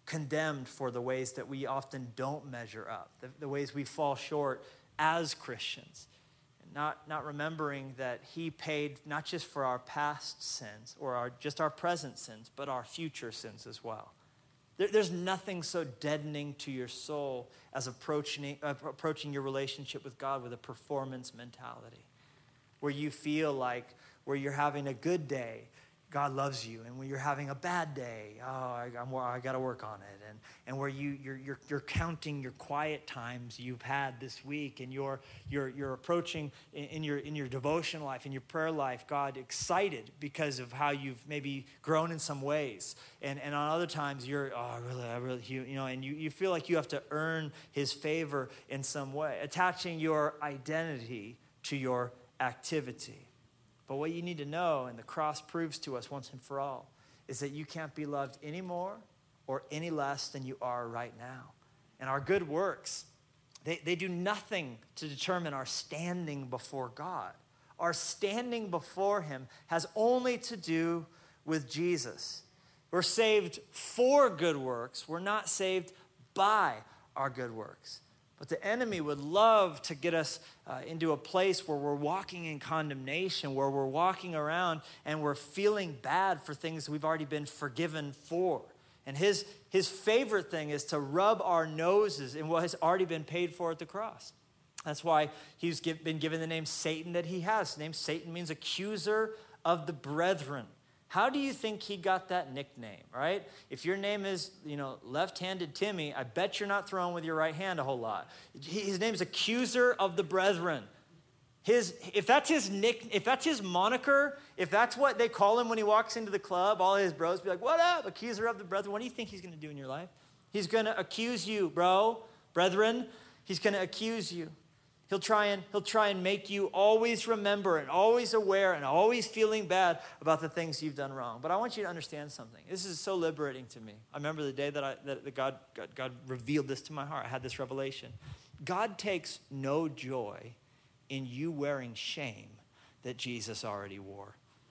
condemned for the ways that we often don't measure up, the, the ways we fall short as Christians. Not, not remembering that he paid not just for our past sins or our, just our present sins, but our future sins as well. There, there's nothing so deadening to your soul as approaching, uh, approaching your relationship with God with a performance mentality, where you feel like where you're having a good day, God loves you, and when you're having a bad day, oh, I, I'm, I got to work on it, and and where you you're, you're you're counting your quiet times you've had this week, and you're you're you're approaching in, in your in your devotion life, in your prayer life, God excited because of how you've maybe grown in some ways, and and on other times you're oh really I really you, you know, and you you feel like you have to earn His favor in some way, attaching your identity to your activity. But what you need to know, and the cross proves to us once and for all, is that you can't be loved any more or any less than you are right now. And our good works, they, they do nothing to determine our standing before God. Our standing before Him has only to do with Jesus. We're saved for good works. We're not saved by our good works. But the enemy would love to get us uh, into a place where we're walking in condemnation, where we're walking around and we're feeling bad for things we've already been forgiven for. And his, his favorite thing is to rub our noses in what has already been paid for at the cross. That's why he's give, been given the name Satan that he has. The name Satan means accuser of the brethren. How do you think he got that nickname, right? If your name is, you know, left-handed Timmy, I bet you're not throwing with your right hand a whole lot. His name is accuser of the brethren. His, if that's his nick, if that's his moniker, if that's what they call him when he walks into the club, all his bros be like, "What up, accuser of the brethren?" What do you think he's going to do in your life? He's going to accuse you, bro, brethren. He's going to accuse you. He'll try and he'll try and make you always remember and always aware and always feeling bad about the things you've done wrong. But I want you to understand something. This is so liberating to me. I remember the day that I that God God, God revealed this to my heart. I had this revelation. God takes no joy in you wearing shame that Jesus already wore.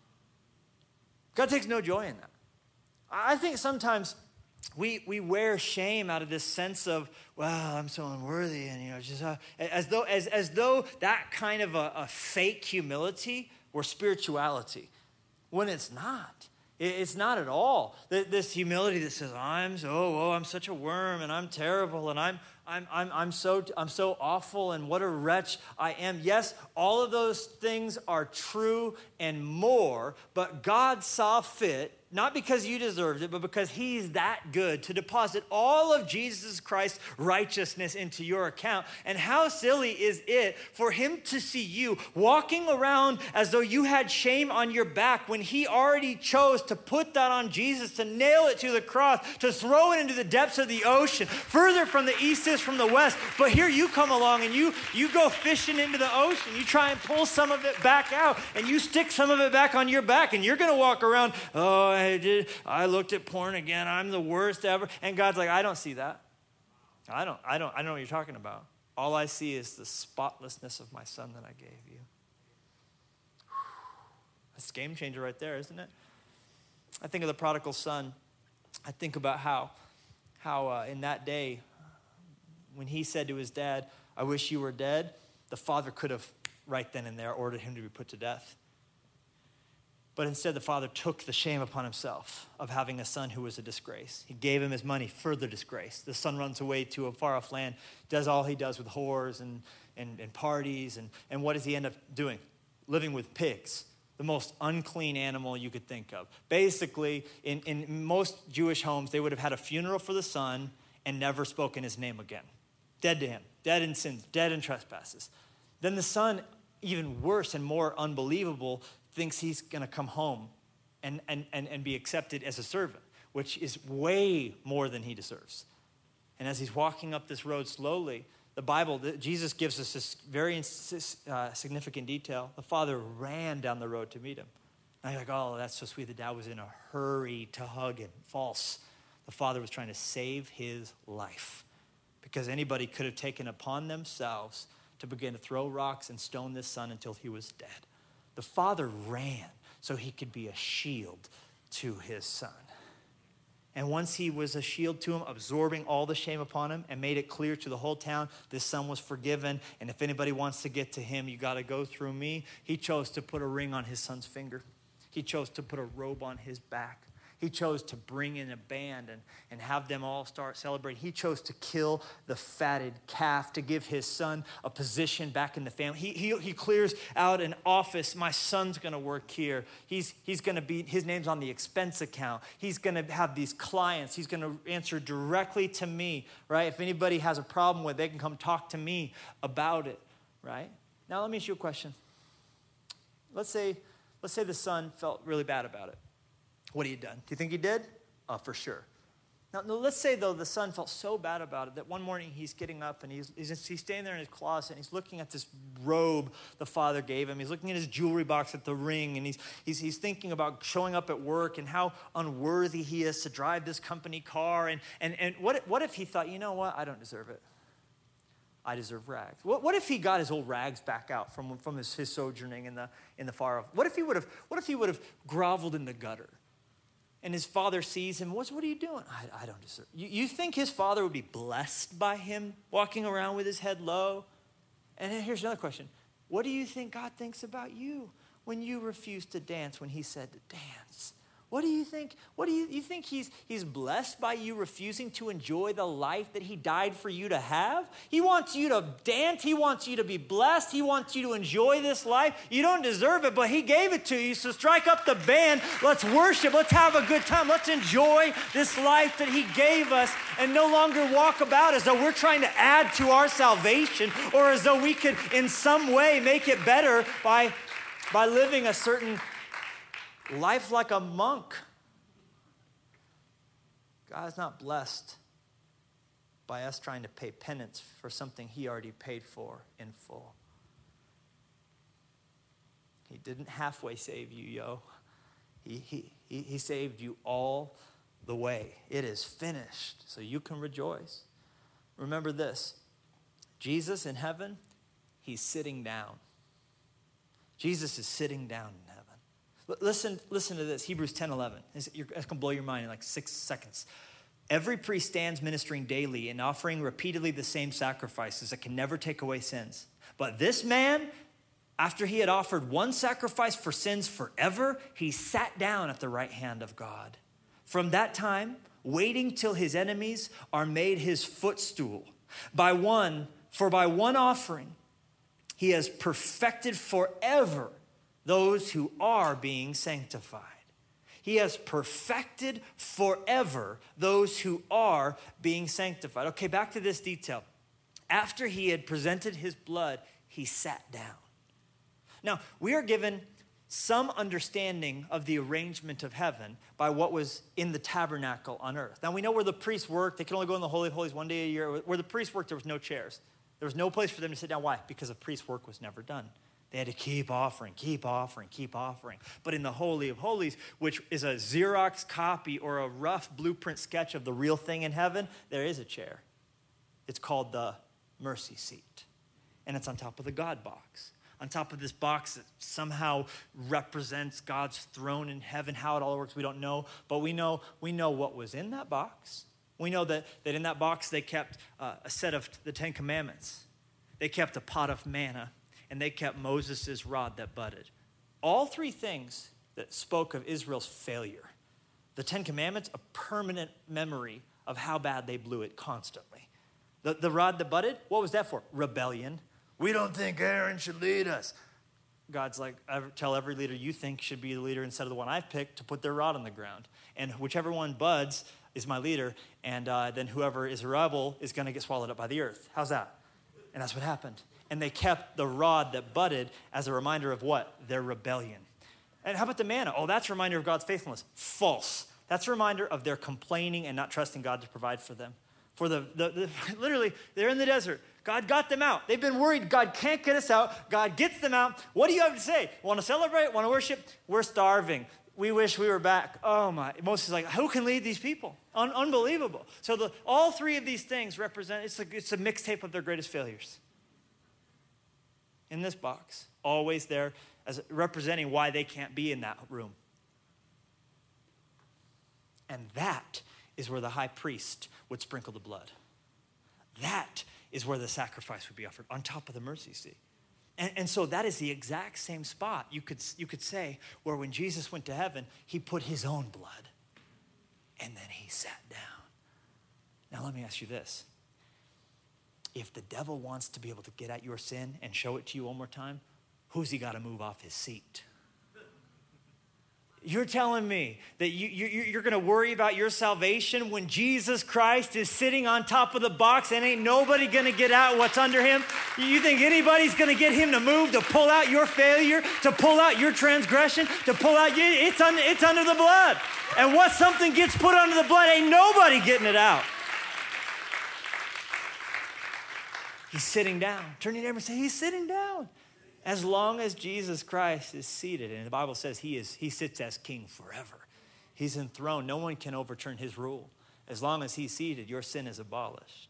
God takes no joy in that. I think sometimes We we wear shame out of this sense of, well, I'm so unworthy, and you know, just uh, as though as as though that kind of a, a fake humility were spirituality, when it's not. It's not at all. This humility that says, I'm so oh I'm such a worm, and I'm terrible, and I'm I'm I'm I'm so I'm so awful, and what a wretch I am. Yes, all of those things are true and more, but God saw fit, not because you deserved it, but because He's that good, to deposit all of Jesus Christ's righteousness into your account. And how silly is it for Him to see you walking around as though you had shame on your back when He already chose to put that on Jesus, to nail it to the cross, to throw it into the depths of the ocean, further from the east is from the west. But here you come along and you, you go fishing into the ocean. You try and pull some of it back out, and you stick some of it back on your back, and you're going to walk around, oh, I did. I looked at porn again. I'm the worst ever. And God's like, I don't see that. I don't, I don't, I don't know what you're talking about. All I see is the spotlessness of my Son that I gave you. That's a game changer right there, isn't it? I think of the prodigal son. I think about how, how uh, in that day, when he said to his dad, I wish you were dead, the father could have right then and there ordered him to be put to death. But instead, the father took the shame upon himself of having a son who was a disgrace. He gave him his money, further disgrace. The son runs away to a far-off land, does all he does with whores and, and, and parties. And, and what does he end up doing? Living with pigs, the most unclean animal you could think of. Basically, in, in most Jewish homes, they would have had a funeral for the son and never spoken his name again. Dead to him, dead in sins, dead in trespasses. Then the son, even worse and more unbelievable, thinks he's going to come home and, and, and, and be accepted as a servant, which is way more than he deserves. And as he's walking up this road slowly, the Bible, Jesus gives us this very uh, significant detail. The father ran down the road to meet him. And you're like, oh, that's so sweet. The dad was in a hurry to hug him. False. The father was trying to save his life, because anybody could have taken upon themselves to begin to throw rocks and stone this son until he was dead. The father ran so he could be a shield to his son. And once he was a shield to him, absorbing all the shame upon him and made it clear to the whole town, this son was forgiven. And if anybody wants to get to him, you got to go through me. He chose to put a ring on his son's finger. He chose to put a robe on his back. He chose to bring in a band and, and have them all start celebrating. He chose to kill the fatted calf to give his son a position back in the family. He, he, he clears out an office. My son's going to work here. He's, he's going to be, his name's on the expense account. He's going to have these clients. He's going to answer directly to me, right? If anybody has a problem with it, they can come talk to me about it, right? Now, let me ask you a question. Let's say, let's say the son felt really bad about it. What had he done? Do you think he did? Uh, for sure. Now, no, let's say, though, the son felt so bad about it that one morning he's getting up and he's, he's, he's standing there in his closet and he's looking at this robe the father gave him. He's looking at his jewelry box at the ring, and he's, he's, he's thinking about showing up at work and how unworthy he is to drive this company car. And, and, and what, what if he thought, you know what? I don't deserve it. I deserve rags. What, what if he got his old rags back out from, from his, his sojourning in the, in the far off? What if he would have, what if he would have groveled in the gutter? And his father sees him. What's, what are you doing? I, I don't deserve. You, you think his father would be blessed by him walking around with his head low? And then here's another question. What do you think God thinks about you when you refused to dance when he said to dance? What do you think? What do you, you think he's, he's blessed by you refusing to enjoy the life that he died for you to have? He wants you to dance. He wants you to be blessed. He wants you to enjoy this life. You don't deserve it, but he gave it to you. So strike up the band. Let's worship. Let's have a good time. Let's enjoy this life that he gave us and no longer walk about as though we're trying to add to our salvation or as though we could in some way make it better by, by living a certain life like a monk. God is not blessed by us trying to pay penance for something he already paid for in full. He didn't halfway save you, yo. He, he, he, he saved you all the way. It is finished, so you can rejoice. Remember this. Jesus in heaven, he's sitting down. Jesus is sitting down in heaven. Listen, listen to this, Hebrews ten eleven. It's, it's going to blow your mind in like six seconds. Every priest stands ministering daily and offering repeatedly the same sacrifices that can never take away sins. But this man, after he had offered one sacrifice for sins forever, he sat down at the right hand of God. From that time, waiting till his enemies are made his footstool. By one, for by one offering, he has perfected forever those who are being sanctified. He has perfected forever those who are being sanctified. Okay, back to this detail. After he had presented his blood, he sat down. Now, we are given some understanding of the arrangement of heaven by what was in the tabernacle on earth. Now, we know where the priests worked. They could only go in the Holy of Holies one day a year. Where the priests worked, there was no chairs. There was no place for them to sit down. Why? Because the priest's work was never done. They had to keep offering, keep offering, keep offering. But in the Holy of Holies, which is a Xerox copy or a rough blueprint sketch of the real thing in heaven, there is a chair. It's called the mercy seat. And it's on top of the God box. On top of this box that somehow represents God's throne in heaven. How it all works, we don't know. But we know, we know what was in that box. We know that, that in that box they kept uh, a set of the Ten Commandments. They kept a pot of manna. And they kept Moses' rod that budded. All three things that spoke of Israel's failure. The Ten Commandments, a permanent memory of how bad they blew it constantly. The, the rod that budded, what was that for? Rebellion. We don't think Aaron should lead us. God's like, tell every leader you think should be the leader instead of the one I've picked to put their rod on the ground. And whichever one buds is my leader, and uh, then whoever is a rebel is going to get swallowed up by the earth. How's that? And that's what happened. And they kept the rod that budded as a reminder of what? Their rebellion. And how about the manna? Oh, that's a reminder of God's faithfulness. False. That's a reminder of their complaining and not trusting God to provide for them. For the, the, the literally, they're in the desert. God got them out. They've been worried God can't get us out. God gets them out. What do you have to say? Want to celebrate? Want to worship? We're starving. We wish we were back. Oh my. Moses is like, who can lead these people? Un- unbelievable. So the, all three of these things represent, it's a, it's a mixtape of their greatest failures. In this box, always there as representing why they can't be in that room. And that is where the high priest would sprinkle the blood. That is where the sacrifice would be offered, on top of the mercy seat. And, and so that is the exact same spot, you could, you could say, where when Jesus went to heaven, he put his own blood, and then he sat down. Now let me ask you this. If the devil wants to be able to get at your sin and show it to you one more time, who's he got to move off his seat? You're telling me that you, you, you're going to worry about your salvation when Jesus Christ is sitting on top of the box and ain't nobody going to get out what's under him? You think anybody's going to get him to move, to pull out your failure, to pull out your transgression, to pull out, it's, un, it's under the blood. And once something gets put under the blood, ain't nobody getting it out. He's sitting down. Turn to your neighbor and say, he's sitting down. As long as Jesus Christ is seated, and the Bible says he is, he sits as king forever. He's enthroned. No one can overturn his rule. As long as he's seated, your sin is abolished.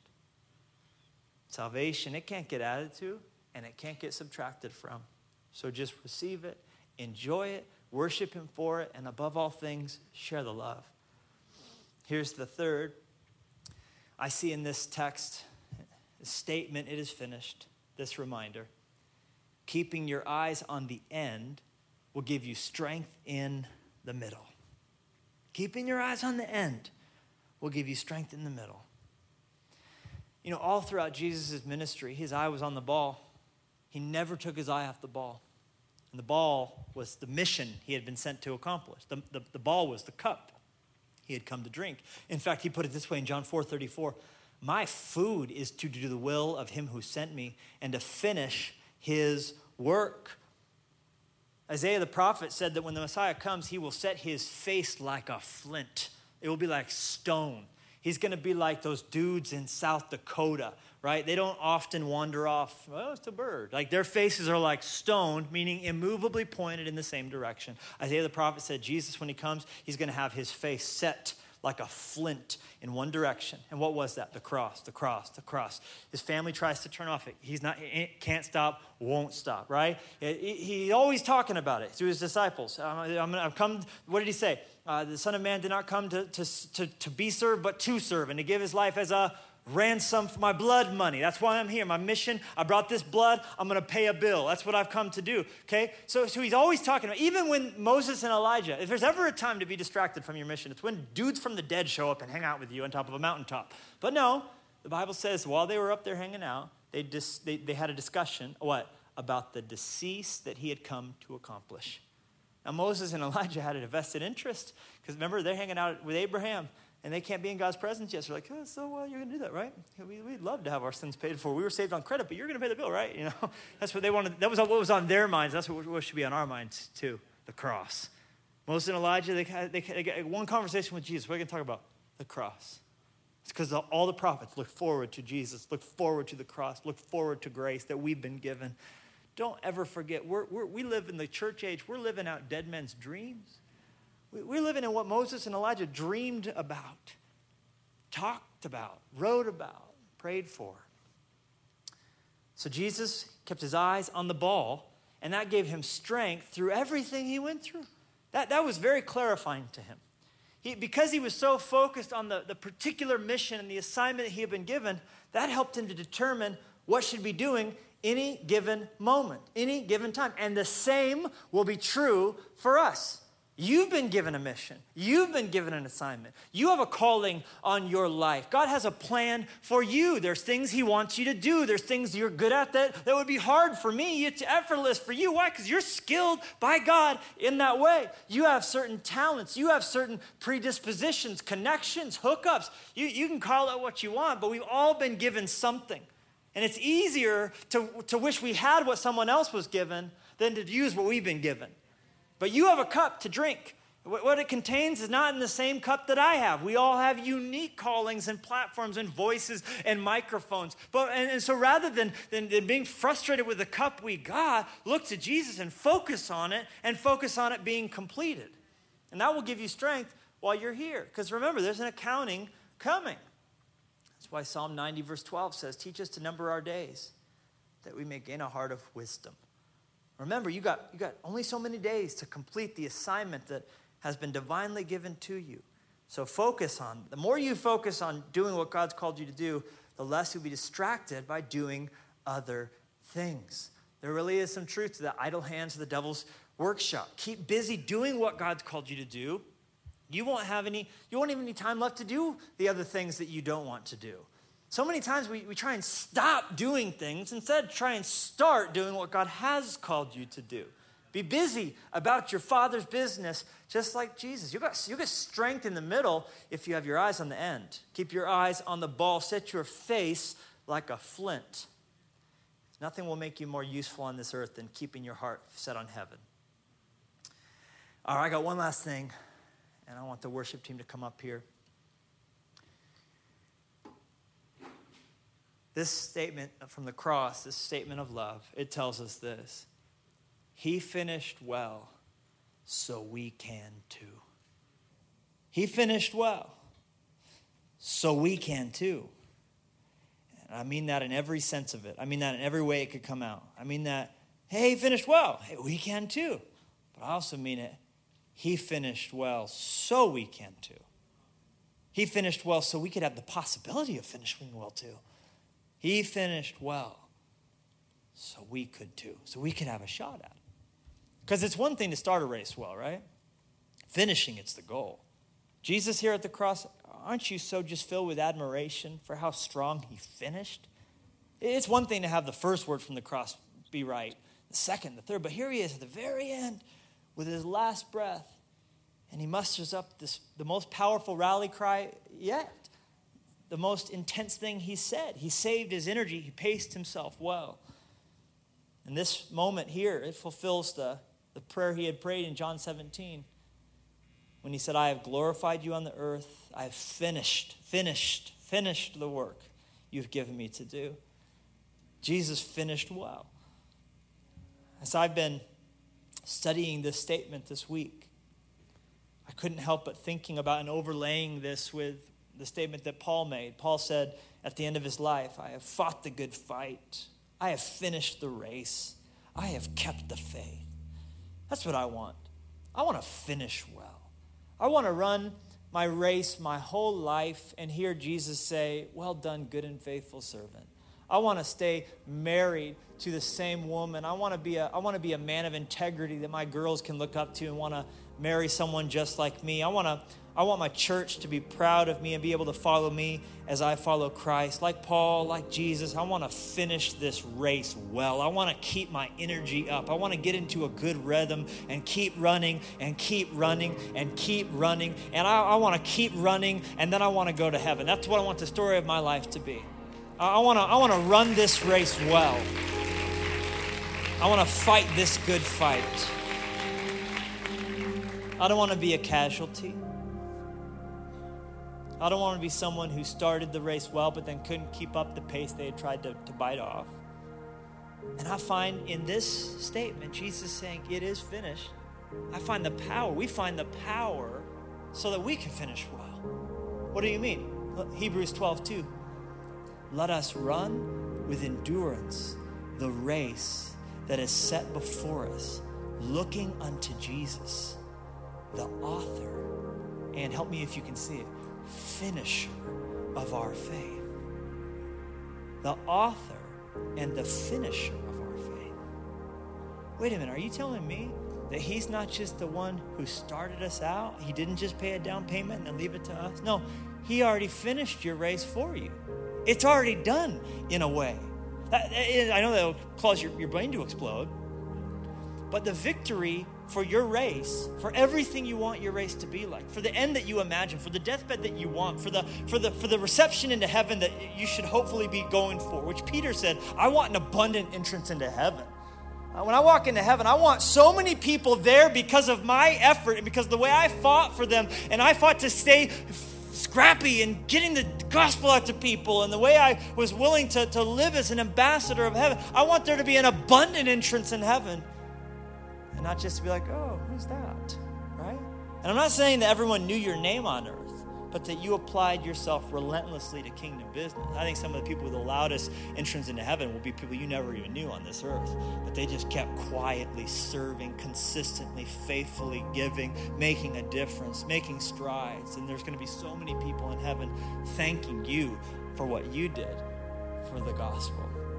Salvation, it can't get added to, and it can't get subtracted from. So just receive it, enjoy it, worship him for it, and above all things, share the love. Here's the third. I see in this text, the statement, it is finished, this reminder. Keeping your eyes on the end will give you strength in the middle. Keeping your eyes on the end will give you strength in the middle. You know, all throughout Jesus' ministry, his eye was on the ball. He never took his eye off the ball. And the ball was the mission he had been sent to accomplish. The, the, the ball was the cup he had come to drink. In fact, he put it this way in John four thirty-four. My food is to do the will of him who sent me and to finish his work. Isaiah the prophet said that when the Messiah comes, he will set his face like a flint. It will be like stone. He's going to be like those dudes in South Dakota, right? They don't often wander off, well, it's a bird. Like their faces are like stone, meaning immovably pointed in the same direction. Isaiah the prophet said Jesus, when he comes, he's going to have his face set like a flint in one direction. And what was that? The cross, the cross, the cross. His family tries to turn off it. He's not, he can't stop, won't stop, right? He's always talking about it to his disciples. I'm, I've come, what did he say? Uh, the Son of Man did not come to, to, to, to be served, but to serve, and to give his life as a ransom for my blood money. That's why I'm here. My mission, I brought this blood, I'm going to pay a bill. That's what I've come to do, okay? So, so he's always talking about, even when Moses and Elijah, if there's ever a time to be distracted from your mission, it's when dudes from the dead show up and hang out with you on top of a mountaintop. But no, the Bible says while they were up there hanging out, they, dis, they, they had a discussion, what? About the decease that he had come to accomplish. Now, Moses and Elijah had a vested interest, because remember, they're hanging out with Abraham, and they can't be in God's presence yet. So they're like, oh, so uh, you're going to do that, right? We, we'd love to have our sins paid for. We were saved on credit, but you're going to pay the bill, right? You know, that's what they wanted. That was what was on their minds. That's what, what should be on our minds too, the cross. Moses and Elijah, they, they, they got one conversation with Jesus. What are you going to talk about? The cross. It's because all the prophets look forward to Jesus, look forward to the cross, look forward to grace that we've been given. Don't ever forget, we're, we're, we live in the church age. We're living out dead men's dreams. We're living in what Moses and Elijah dreamed about, talked about, wrote about, prayed for. So Jesus kept his eyes on the ball, and that gave him strength through everything he went through. That, that was very clarifying to him. He, because he was so focused on the, the particular mission and the assignment that he had been given, that helped him to determine what should be doing any given moment, any given time. And the same will be true for us. You've been given a mission. You've been given an assignment. You have a calling on your life. God has a plan for you. There's things he wants you to do. There's things you're good at that, that would be hard for me. It's effortless for you. Why? Because you're skilled by God in that way. You have certain talents. You have certain predispositions, connections, hookups. You, you can call it what you want, but we've all been given something. And it's easier to, to wish we had what someone else was given than to use what we've been given. But you have a cup to drink. What it contains is not in the same cup that I have. We all have unique callings and platforms and voices and microphones. But and, and so rather than, than, than being frustrated with the cup we got, look to Jesus and focus on it and focus on it being completed. And that will give you strength while you're here. Because remember, there's an accounting coming. That's why Psalm ninety verse twelve says, teach us to number our days that we may gain a heart of wisdom. Remember, you got, you got only so many days to complete the assignment that has been divinely given to you. So focus on, the more you focus on doing what God's called you to do, the less you'll be distracted by doing other things. There really is some truth to that. Idle hands are the devil's workshop. Keep busy doing what God's called you to do. You won't have any, you won't even have any time left to do the other things that you don't want to do. So many times we, we try and stop doing things. Instead, try and start doing what God has called you to do. Be busy about your Father's business, just like Jesus. You'll get, you'll get strength in the middle if you have your eyes on the end. Keep your eyes on the ball. Set your face like a flint. Nothing will make you more useful on this earth than keeping your heart set on heaven. All right, I got one last thing, and I want the worship team to come up here. This statement from the cross, this statement of love, it tells us this. He finished well, so we can too. He finished well, so we can too. And I mean that in every sense of it. I mean that in every way it could come out. I mean that, hey, he finished well. Hey, we can too. But I also mean it, he finished well, so we can too. He finished well, so we could have the possibility of finishing well too. He finished well, so we could too. So we could have a shot at it. Because it's one thing to start a race well, right? Finishing, it's the goal. Jesus here at the cross, aren't you so just filled with admiration for how strong he finished? It's one thing to have the first word from the cross be right, the second, the third, but here he is at the very end with his last breath, and he musters up this the most powerful rally cry yet, the most intense thing he said. He saved his energy. He paced himself well. And this moment here, it fulfills the The prayer he had prayed in John seventeen when he said, I have glorified you on the earth. I have finished, finished, finished the work you've given me to do. Jesus finished well. As I've been studying this statement this week, I couldn't help but thinking about and overlaying this with the statement that Paul made. Paul said at the end of his life, I have fought the good fight. I have finished the race. I have kept the faith. That's what I want. I want to finish well. I want to run my race my whole life and hear Jesus say, well done, good and faithful servant. I want to stay married to the same woman. I want to be a, I want to be a man of integrity that my girls can look up to and want to marry someone just like me. I want to I want my church to be proud of me and be able to follow me as I follow Christ. Like Paul, like Jesus, I want to finish this race well. I want to keep my energy up. I want to get into a good rhythm and keep running and keep running and keep running. And I, I want to keep running, and then I want to go to heaven. That's what I want the story of my life to be. I want to I want to run this race well. I want to fight this good fight. I don't want to be a casualty. I don't want to be someone who started the race well but then couldn't keep up the pace they had tried to, to bite off. And I find in this statement, Jesus saying, it is finished. I find the power. We find the power so that we can finish well. What do you mean? Hebrews twelve two. Let us run with endurance the race that is set before us, looking unto Jesus, the author, and help me if you can see it, finisher of our faith. The author and the finisher of our faith. Wait a minute, are you telling me that he's not just the one who started us out? He didn't just pay a down payment and then leave it to us? No, he already finished your race for you. It's already done in a way. I know that will cause your, your brain to explode, but the victory for your race, for everything you want your race to be like, for the end that you imagine, for the deathbed that you want, for the for the for the reception into heaven that you should hopefully be going for, which Peter said, I want an abundant entrance into heaven. Uh, when I walk into heaven, I want so many people there because of my effort and because of the way I fought for them, and I fought to stay scrappy and getting the gospel out to people, and the way I was willing to, to live as an ambassador of heaven. I want there to be an abundant entrance in heaven. And not just to be like, oh, who's that, right? And I'm not saying that everyone knew your name on earth, but that you applied yourself relentlessly to kingdom business. I think some of the people with the loudest entrance into heaven will be people you never even knew on this earth, but they just kept quietly serving, consistently, faithfully giving, making a difference, making strides. And there's going to be so many people in heaven thanking you for what you did for the gospel.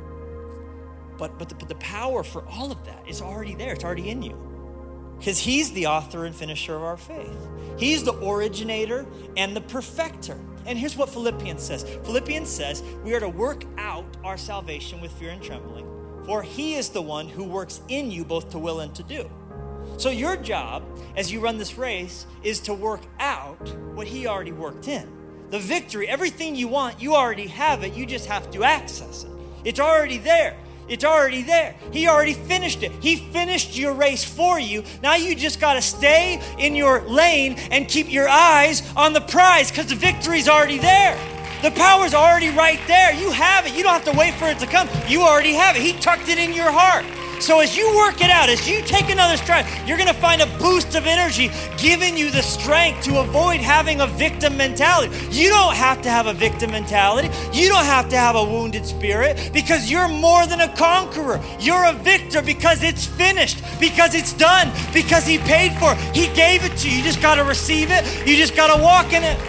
But, but, the, but the power for all of that is already there. It's already in you. Because he's the author and finisher of our faith. He's the originator and the perfecter. And here's what Philippians says. Philippians says we are to work out our salvation with fear and trembling, for he is the one who works in you both to will and to do. So your job as you run this race is to work out what he already worked in. The victory, everything you want, you already have it. You just have to access it. It's already there. It's already there. He already finished it. He finished your race for you. Now you just got to stay in your lane and keep your eyes on the prize, because the victory's already there. The power's already right there. You have it. You don't have to wait for it to come. You already have it. He tucked it in your heart. So as you work it out, as you take another stride, you're going to find a boost of energy giving you the strength to avoid having a victim mentality. You don't have to have a victim mentality. You don't have to have a wounded spirit, because you're more than a conqueror. You're a victor because it's finished, because it's done, because he paid for it. He gave it to you. You just got to receive it. You just got to walk in it.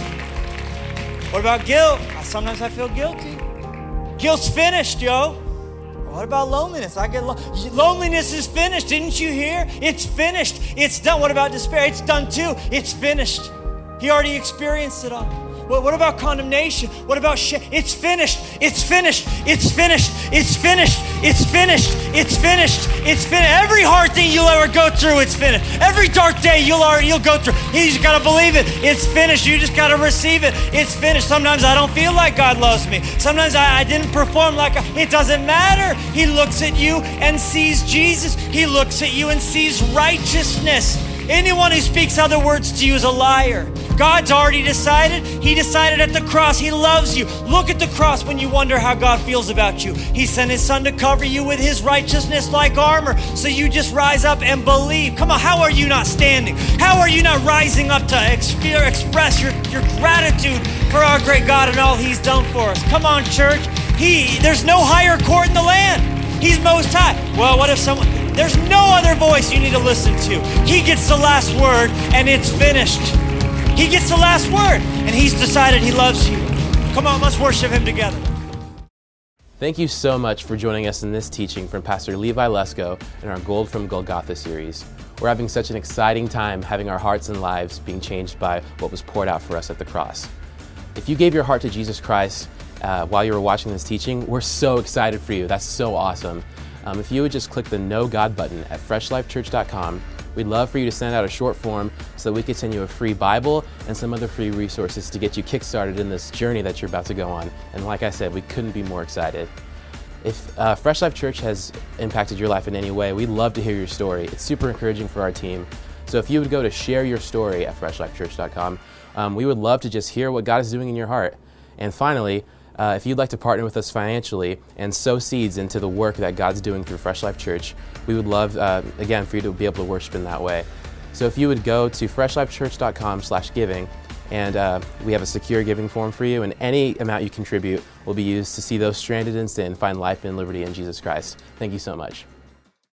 What about guilt? Sometimes I feel guilty. Guilt's finished, yo. What about loneliness? I get lo- loneliness is finished. Didn't you hear? It's finished. It's done. What about despair? It's done too. It's finished. He already experienced it all. Well, what about condemnation? What about shame? It's finished. It's finished. It's finished. It's finished. It's finished. It's finished. It's finished. Every hard thing you'll ever go through, it's finished. Every dark day you'll already, you'll go through, you just got to believe it. It's finished. You just got to receive it. It's finished. Sometimes I don't feel like God loves me. Sometimes I, I didn't perform like I, it doesn't matter. He looks at you and sees Jesus. He looks at you and sees righteousness. Anyone who speaks other words to you is a liar. God's already decided. He decided at the cross. He loves you. Look at the cross when you wonder how God feels about you. He sent his son to cover you with his righteousness like armor. So you just rise up and believe. Come on, how are you not standing? How are you not rising up to exp- express your, your gratitude for our great God and all he's done for us? Come on, church. He, there's no higher court in the land. He's most high. Well, what if someone... There's no other voice you need to listen to. He gets the last word, and it's finished. He gets the last word, and he's decided he loves you. Come on, let's worship him together. Thank you so much for joining us in this teaching from Pastor Levi Lesko in our Gold from Golgotha series. We're having such an exciting time having our hearts and lives being changed by what was poured out for us at the cross. If you gave your heart to Jesus Christ uh, while you were watching this teaching, we're so excited for you. That's so awesome. Um, if you would just click the Know God button at fresh life church dot com, we'd love for you to send out a short form so that we could send you a free Bible and some other free resources to get you kickstarted in this journey that you're about to go on. And like I said, we couldn't be more excited. If uh, Fresh Life Church has impacted your life in any way, we'd love to hear your story. It's super encouraging for our team. So if you would go to share your story at fresh life church dot com, um, we would love to just hear what God is doing in your heart. And finally, Uh, if you'd like to partner with us financially and sow seeds into the work that God's doing through Fresh Life Church, we would love, uh, again, for you to be able to worship in that way. So if you would go to fresh life church dot com slash giving, and uh, we have a secure giving form for you, and any amount you contribute will be used to see those stranded in sin find life and liberty in Jesus Christ. Thank you so much.